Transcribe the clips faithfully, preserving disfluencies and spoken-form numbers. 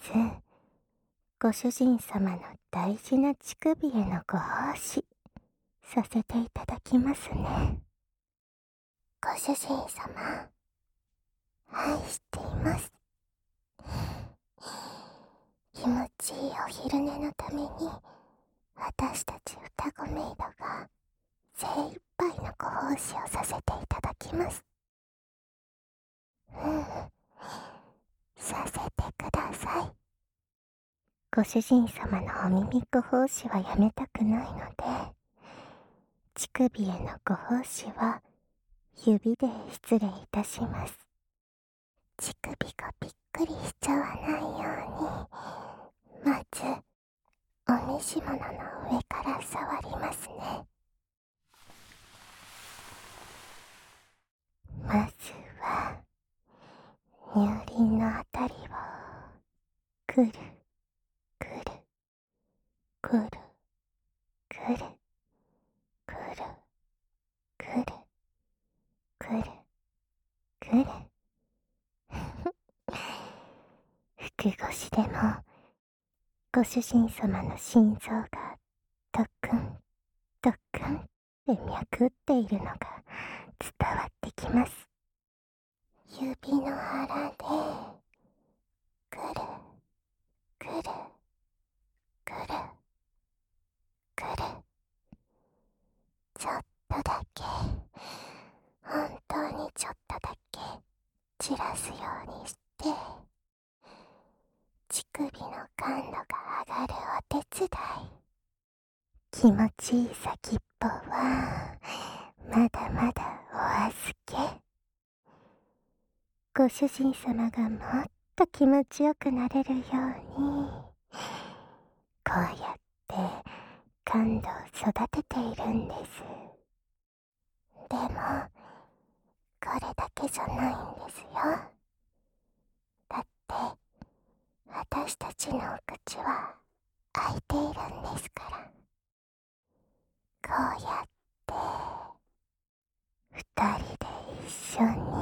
ご主人様の大事な乳首へのご奉仕させていただきますね。ご主人様、愛しています。気持ちいいお昼寝のために私たち双子メイドが精一杯のご奉仕をさせていただきます。うん、させてください。ご主人様のお耳ご奉仕はやめたくないので、乳首へのご奉仕は指で失礼いたします。乳首がびっくりしちゃわないように、まずお召し物の上から触りますね。まずは乳輪のあたりをくるくるくるくるくるくるくるくる服越しでもご主人様の心臓がドクンドクンって脈打っているのが伝わってきます。指の腹でくるくるくるくる、ちょっとだけ、本当にちょっとだけ散らすようにして乳首の感度が上がるお手伝い。気持ちいい先っぽはまだまだお預け。ご主人様がもっと気持ちよくなれるように、こうやって感度を育てているんです。でもこれだけじゃないんですよ。だって私たちのお口は開いているんですから。こうやって二人で一緒に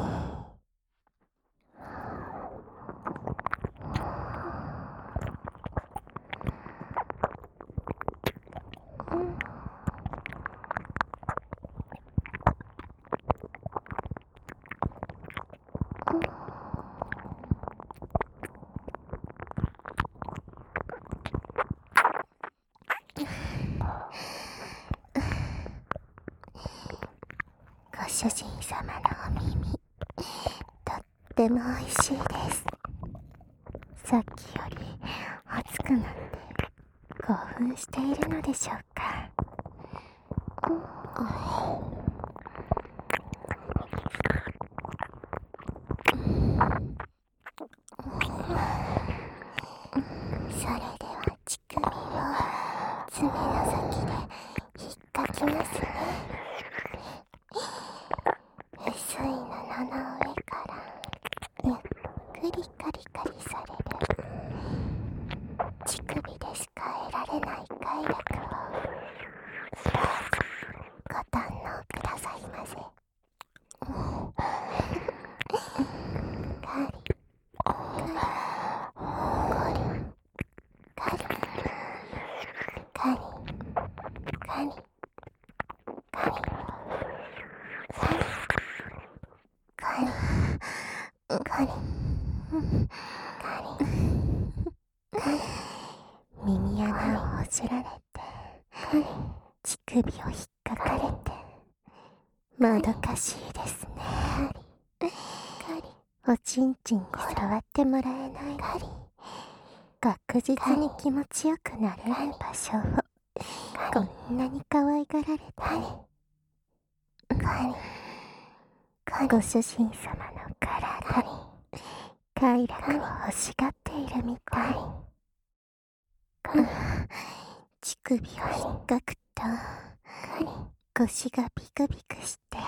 ご主人様のお耳、とっても美味しいです。さっきより熱くなって興奮しているのでしょうか。それでは乳首を爪の先で引っかきますね。薄い布の上からゆっくりカリカリされる乳首でしか得られない快楽をご堪能くださいませ。カリカリカリカリカリカリカリカリカリカリカリ、耳穴をほじられて乳首を引っかかれてもどかしいですね。おちんちんに触ってもらえない確実に気持ちよくなれない場所をこんなに可愛がられて、ご主人様の体に快楽を欲しがっているみたい。乳首を引っかくと腰がビクビクして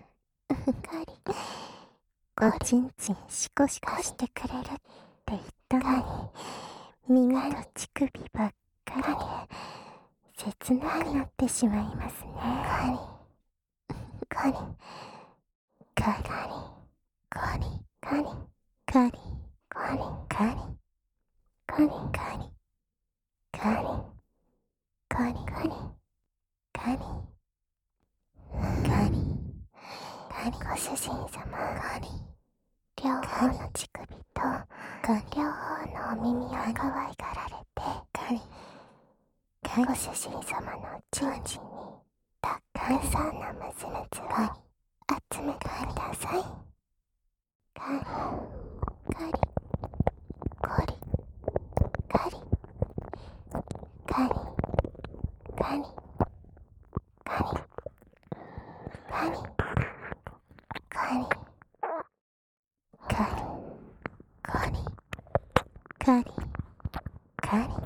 おちんちんシコシコしてくれるって言ったのに、耳と乳首ばっかりで切なくなってしまいますね。カリカリカリカリカリカリカリカリカリカリカリカリカリカリカリカリカリご主人様カリ両方の乳首と両方のお耳を可愛がられてカリカリご主人様のチンチンにたくさんのムズムズを集めてください。カリカリコリカリカリカリカリカリカリカリカリカリカリカリカリカリカリ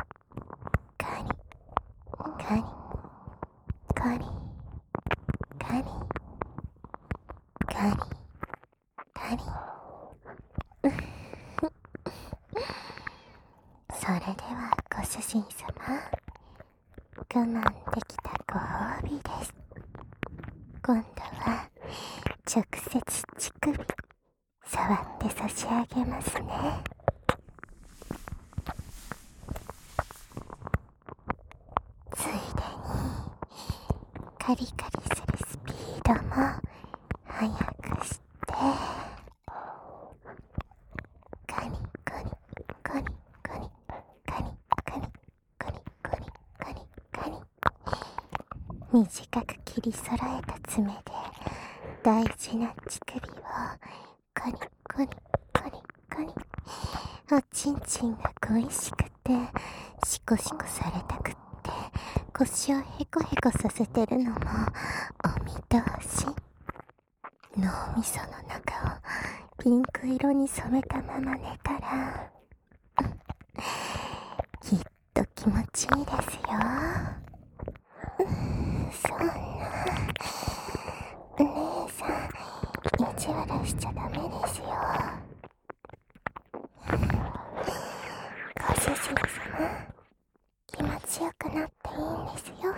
カリカリそれではご主人様、我慢できたご褒美です。今度は直接乳首触って差し上げますね。ついでにカリカリするスピードも速くしてカリカリカリカリカリカリカリカリカリカリ短く切り揃えた爪で大事な乳首をカリカリカリカリおちんちんが恋しくてシコシコされたくって腰をヘコヘコさせてるのもお見通し。脳みその中をピンク色に染めたまま寝たらきっと気持ちいいですよ。そんな姉さん意地悪しちゃダメですよ。ご主人様、気持ちよくなっていいんですよ。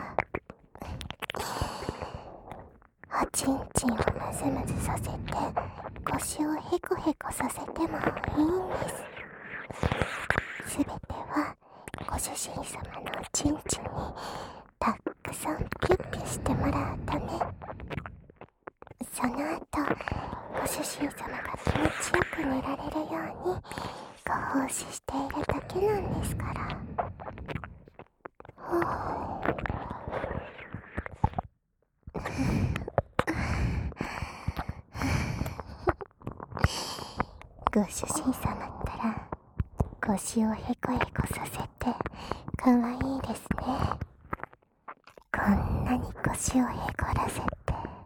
おちんちんをムズムズさせて腰をヘコヘコさせてもいいんです。すべてはご主人様のおちんちんにたくさんピュッピュしてもらうため。その後ご主人様が気持ちよく寝られるようにご奉仕しているだけなんですから。ご主人様ったら腰をヘコヘコさせてかわいいですね。こんなに腰をへこらせて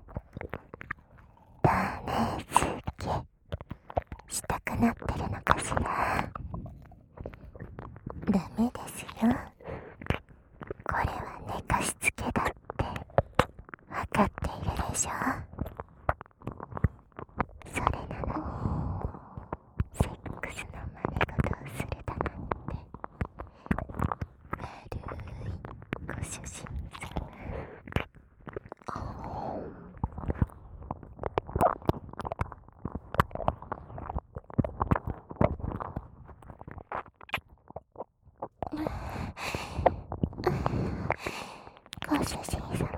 ダメ付けしたくなってるのかしら。ダメですよ。これは寝かしつけだってわかっているでしょ。それなのにセックスの真似事をするだなんて悪いご主人様。ご主人様、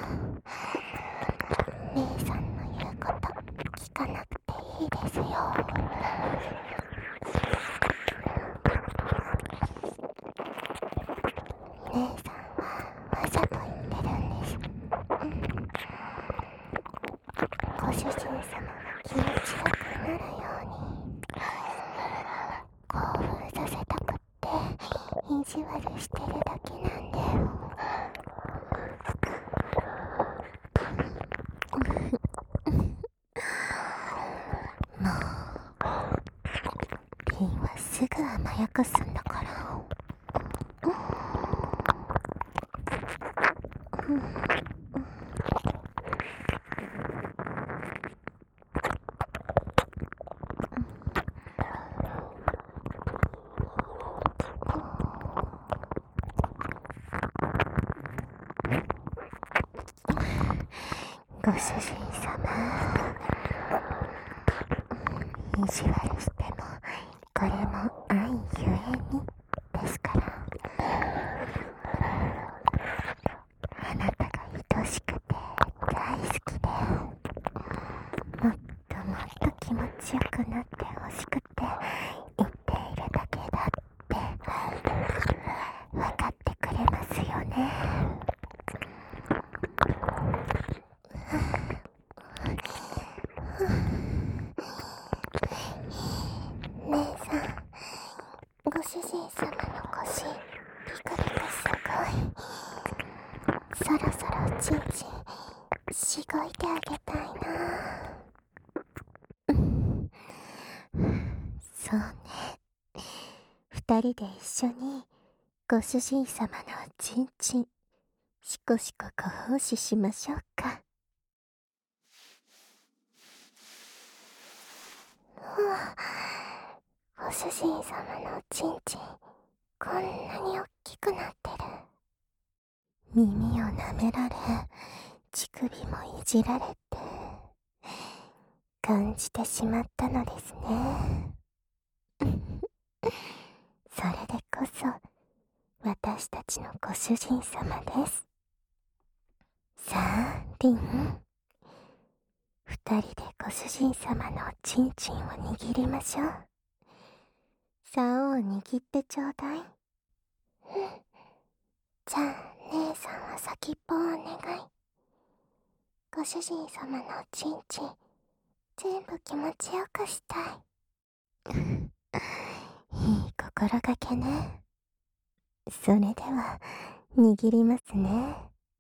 姉さんの言うこと聞かなくていいですよ。姉さんはわざと言ってるんです。ご主人様が気持ちよくなるように興奮させたくって意地悪してるだけなんだよ。もうリンはすぐ甘やかすんだから。ご主人様、意地悪してもこれも愛ゆえにほしくて言っているだけだって分かってくれますよね。姉さん、ご主人様の腰ピクピクすごい。そろそろちんちんしごいてあげたいな。そうね、二人で一緒にご主人様のちんちんしこしこご奉仕しましょうか。ご主人様のちんちんこんなにおっきくなってる。耳を舐められ、乳首もいじられて感じてしまったのですね。それでこそ私たちのご主人様です。さあ、リン、二人でご主人様のちんちんを握りましょう。竿を握ってちょうだい。うん。じゃあ姉さんは先っぽをお願い。ご主人様のちんちん全部気持ちよくしたい。いい心がけね。それでは握りますね。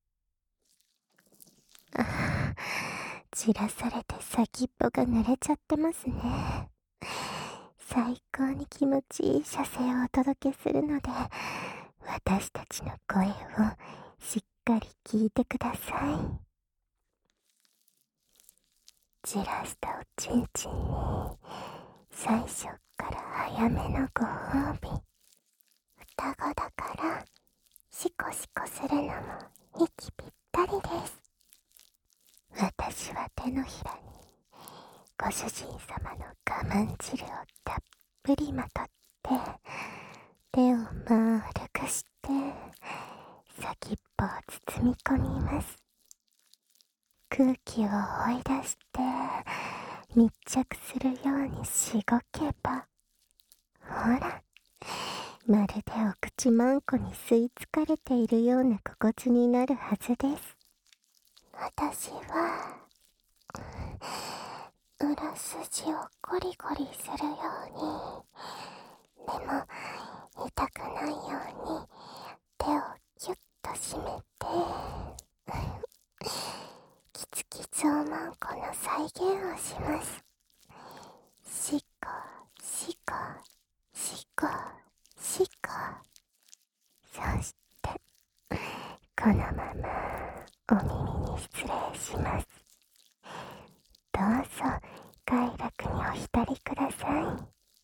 ああ、散らされて先っぽが濡れちゃってますね。最高に気持ちいい射精をお届けするので、私たちの声をしっかり聞いてください。散らしたおちんちんに最初から早めのご褒美。双子だからシコシコするのも息ぴったりです。私は手のひらにご主人様の我慢汁をたっぷりまとって、手を丸くして先っぽを包み込みます。空気を追い出して密着するようにしごけば、ほら、まるでお口まんこに吸い付かれているような心地になるはずです。私は裏筋をゴリゴリするように、でも痛くないように手をギュッと締めてキツキツおまんこの再現をします。シコシコシコシコ。そしてこのままお耳に失礼します。どうぞ快楽にお浸りください。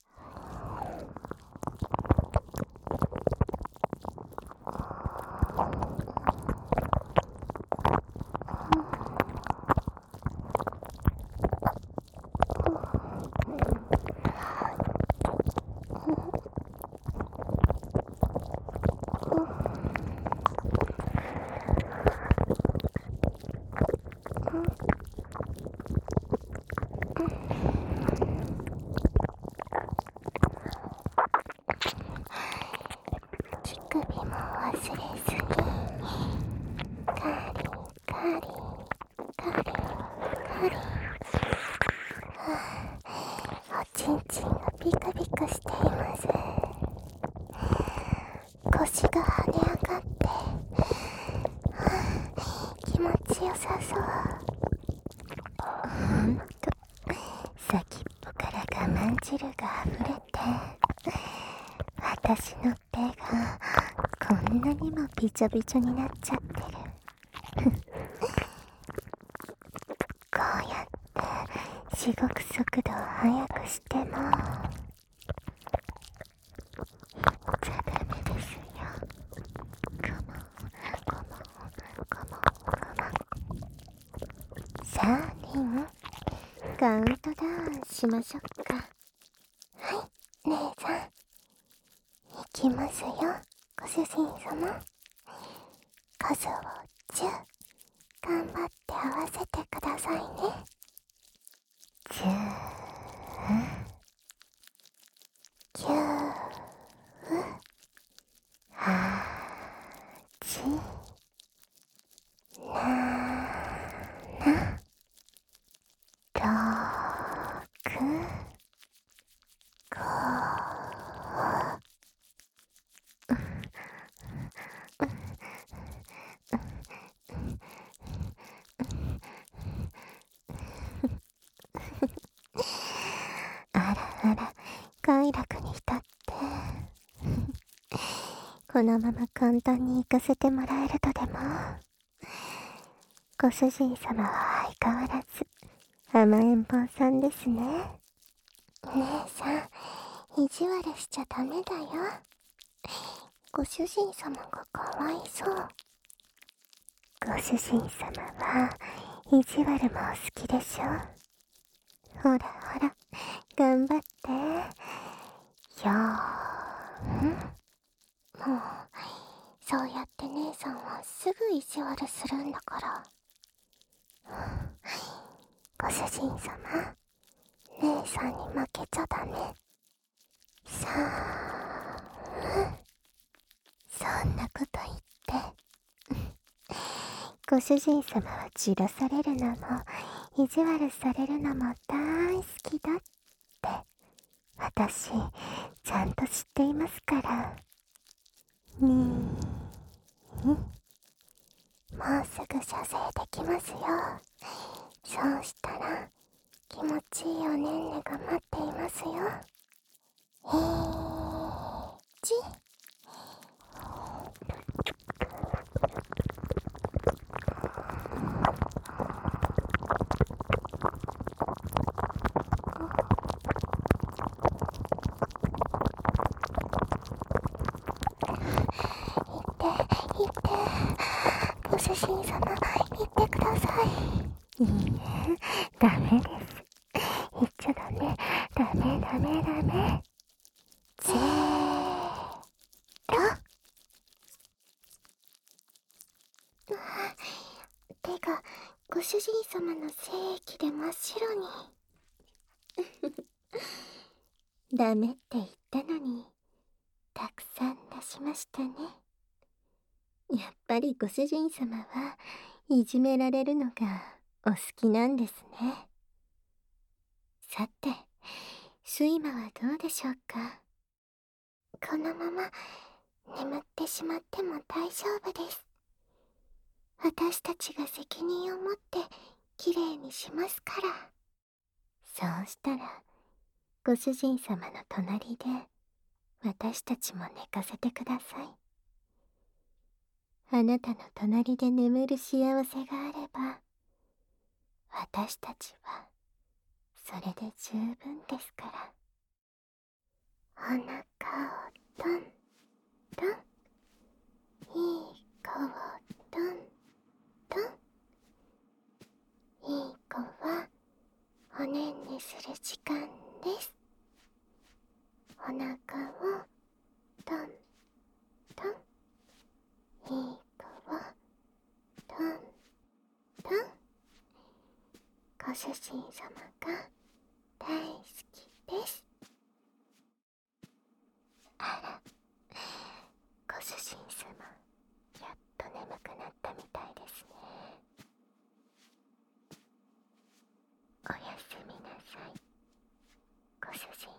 乳首も忘れずにカリカリカリカリ。おちんちんがピクピクしています。腰が跳ね上がって気持ちよさそう。ほんと先っぽから我慢汁があふれて、私の手がこんなにもびちょびちょになっちゃってる。こうやってしごく速度を速くしても言っちゃダメですよ。ごもんごもんごもんごもん。さあリン、カウントダウンしましょうか。はい、姉さんいきますよ。ご主人様、数をじゅう頑張って合わせてくださいね。じゅうあら、快楽に浸って。このまま簡単に行かせてもらえるとでも。ご主人様は相変わらず甘えん坊さんですね。姉さん、意地悪しちゃダメだよ。ご主人様がかわいそう。ご主人様は意地悪もお好きでしょ。ほらほら、頑張って。よーん。もう、そうやって姉さんはすぐ意地悪するんだから。ご主人様、姉さんに負けちゃダメ。さあ、そんなこと言って。ご主人様はじらされるのも意地悪されるのも大好きだって私ちゃんと知っていますから。にーもうすぐ射精できますよ。そうしたら気持ちいいおねんねが待っていますよ。えーち行って、ご主人様、行ってください。いいえ、ダメです。行っちゃダメ、ダメダメダメ。せーの。手がご主人様の精液で真っ白に。ダメって言ったのに、たくさん出しましたね。やっぱりご主人様はいじめられるのがお好きなんですね。さて、睡魔はどうでしょうか。このまま眠ってしまっても大丈夫です。私たちが責任を持ってきれいにしますから。そうしたら、ご主人様の隣で私たちも寝かせてください。あなたの隣で眠る幸せがあれば、私たちはそれで十分ですから。お腹をトントン、いい子をトントン。いい子はおねんねする時間です。お腹をトントン、いい子をトントン。ご主人様が大好きです。あら、ご主人様、やっと眠くなったみたいですね。おやすみなさい、ご主人